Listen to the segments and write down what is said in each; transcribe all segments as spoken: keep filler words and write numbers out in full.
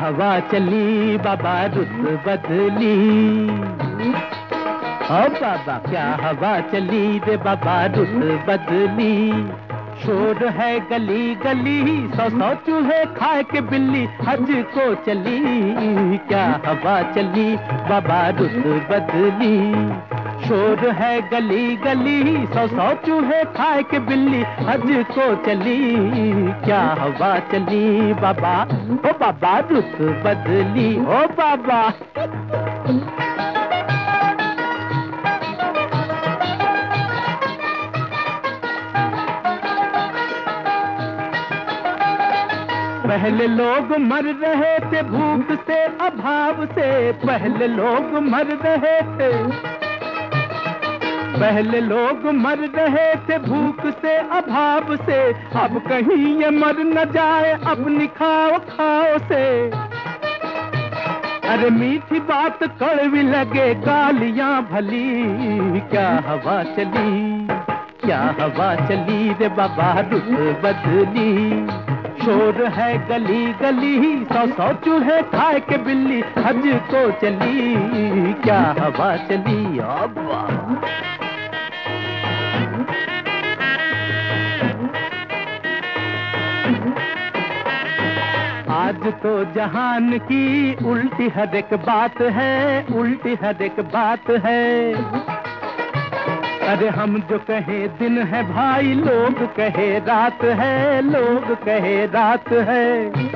हवा चली बाबा रुत बदली। ओ बाबा क्या हवा चली रे बाबा रुत बदली। शोर है गली गली सौ सौ चूहे खाए के बिल्ली हज को चली। क्या हवा चली बाबा रुत बदली। शोर है गली गली सौ सौ चूहे खाए के बिल्ली हज को चली। क्या हवा चली बाबा ओ बाबा रुत बदली। ओ बाबा पहले लोग मर रहे थे भूख से अभाव से। पहले लोग मर रहे थे पहले लोग मर रहे थे भूख से अभाव से। अब कहीं ये मर न जाए अपनी खाओ खाओ से। अरे मीठी बात कड़वी लगे गालियां भली। क्या हवा चली क्या हवा चली रे बाबा रुत बदली। शोर है गली गली सौ सौ चूहे खाए के बिल्ली हज को चली। क्या हवा चली अब्बा। आज तो जहान की उल्टी हर एक बात है। उल्टी हर एक बात है। अरे हम जो कहे दिन है भाई लोग कहे रात है। लोग कहे रात है।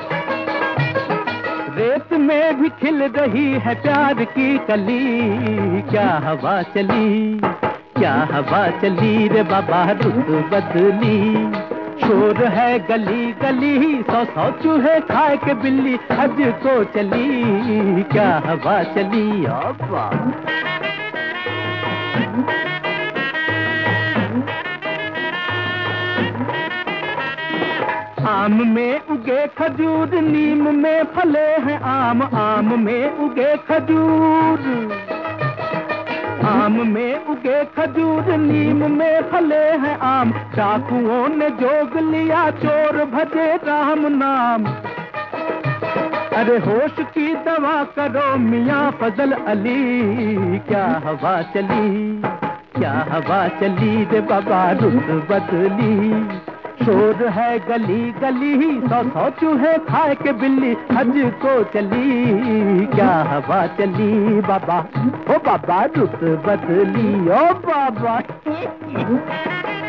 रेत में भी खिल रही है प्यार की कली। क्या हवा चली क्या हवा चली रे बाबा रुत बदली। शोर है गली गली सौ सौ चूहे खाए के बिल्ली हज को चली। क्या हवा चली अब्बा। आम में उगे खजूर नीम में फले हैं आम। आम में उगे खजूर आम में उगे खजूर नीम में फले हैं आम। डाकुओं ने जोग लिया चोर भजे राम नाम। अरे होश की दवा करो मियां फजल अली। क्या हवा चली क्या हवा चली रे बाबा रुत बदली। शोर है गली गली सौ सौ चूहे खाए के बिल्ली हज को चली। क्या हवा चली बाबा ओ बाबा रुत बदली। ओ बाबा